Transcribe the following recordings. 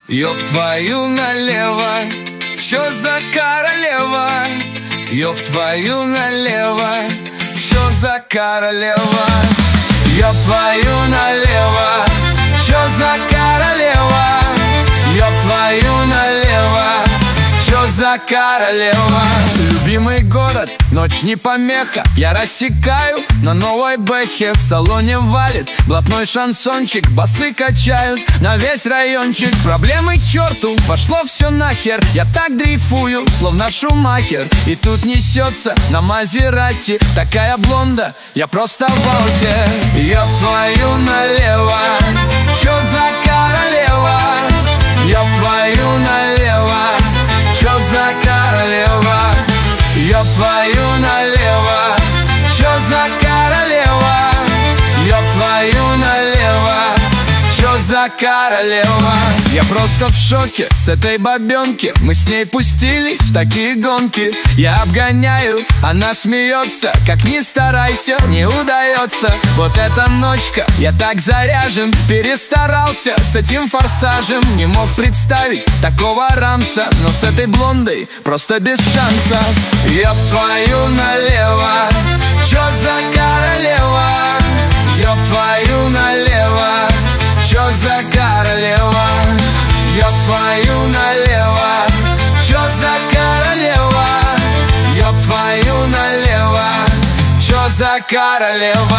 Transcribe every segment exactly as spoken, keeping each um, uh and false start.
Ёб твою налево, чё за королева? Ёб твою налево, чё за королева? Ёб твою налево, чё за королева? Ёб твою налево, чё за королева? Любимый город, ночь не помеха. Я рассекаю на новой бэхе. В салоне валит блатной шансончик. Басы качают на весь райончик. Проблемы к черту, пошло все нахер. Я так дрейфую, словно Шумахер. И тут несется на Мазерати такая блонда, я просто в ауте. Ёб твою налево, чё за королева? Ёб твою налево, чё за королева? Ёб твою налево, чё за королева? Ёб твою налево, чё за королева? Я просто в шоке с этой бабёнки. Мы с ней пустились в такие гонки. Я обгоняю, она смеется. Как ни старайся, не удается. Вот эта ночка, я так заряжен. Перестарался с этим форсажем. Не мог представить такого рамса, но с этой блондой просто без шансов. Ёб твою налево, чё за королева? Ёб твою налево, чё за королева? Ёб твою налево, чё за королева? Ёб твою налево, чё за королева?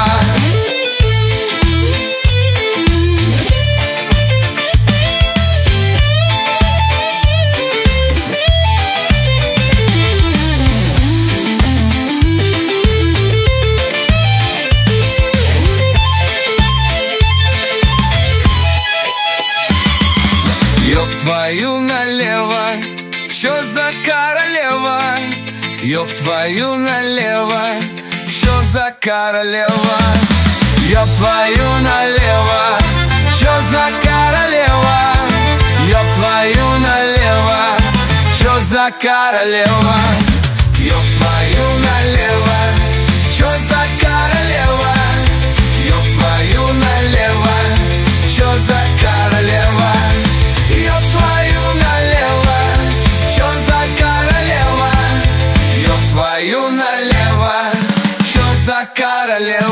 Ёб твою налево, чё за королева? Ёб твою налево, чё за королева? Ёб твою налево, чё за королева? Ёб твою налево, чё за королева? Ёб твою налево, чё за королева? Ёб твою налево, чё за королева? Ёб твою налево, чё за королева? Ёб твою налево, чё за королева?